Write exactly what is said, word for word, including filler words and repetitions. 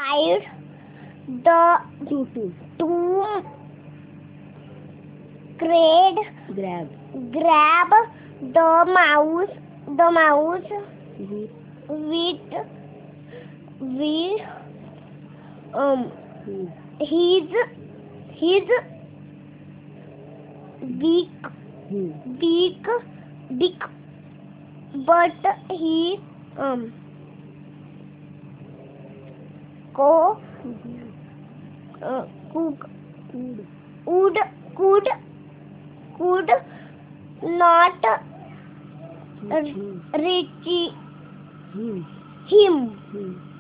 tried the To to to grab grab. grab the mouse the mouse Mhm. with with um Hmm. his his big Hmm. big big but he um co uh, cook Could. would could could not Teach him. reach Him. him Him.